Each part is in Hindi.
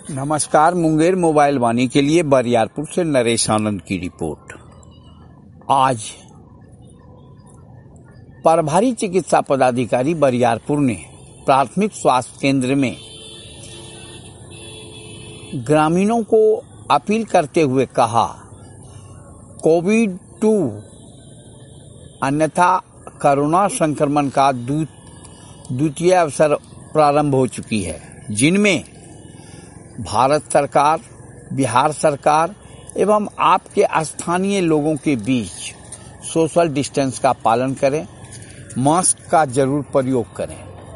नमस्कार। मुंगेर मोबाइल वाणी के लिए बरियारपुर से नरेश आनंद की रिपोर्ट। आज प्रभारी चिकित्सा पदाधिकारी बरियारपुर ने प्राथमिक स्वास्थ्य केंद्र में ग्रामीणों को अपील करते हुए कहा, कोविड-2 अन्यथा कोरोना संक्रमण का द्वितीय अवसर प्रारंभ हो चुकी है, जिनमें भारत सरकार, बिहार सरकार एवं आपके स्थानीय लोगों के बीच सोशल डिस्टेंस का पालन करें, मास्क का जरूर प्रयोग करें।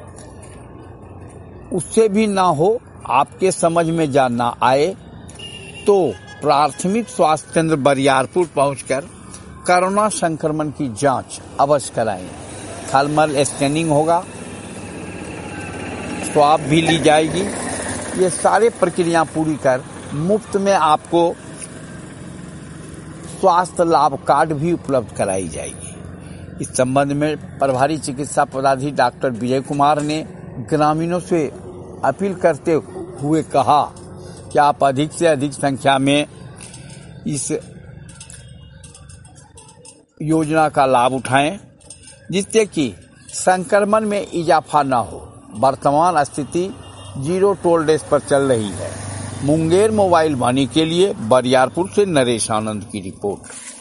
उससे भी ना हो, आपके समझ में ना आए तो प्राथमिक स्वास्थ्य केंद्र बरियारपुर पहुंचकर कोरोना संक्रमण की जांच अवश्य कराएं। थर्मल स्कैनिंग होगा, स्वाब भी ली जाएगी। ये सारे प्रक्रिया पूरी कर मुफ्त में आपको स्वास्थ्य लाभ कार्ड भी उपलब्ध कराई जाएगी। इस संबंध में प्रभारी चिकित्सा पदाधिकारी डॉक्टर विजय कुमार ने ग्रामीणों से अपील करते हुए कहा कि आप अधिक से अधिक संख्या में इस योजना का लाभ उठाएं, जिससे कि संक्रमण में इजाफा न हो। वर्तमान स्थिति 0 टोलरेंज पर चल रही है। मुंगेर मोबाइल वाणी के लिए बरियारपुर से नरेश आनंद की रिपोर्ट।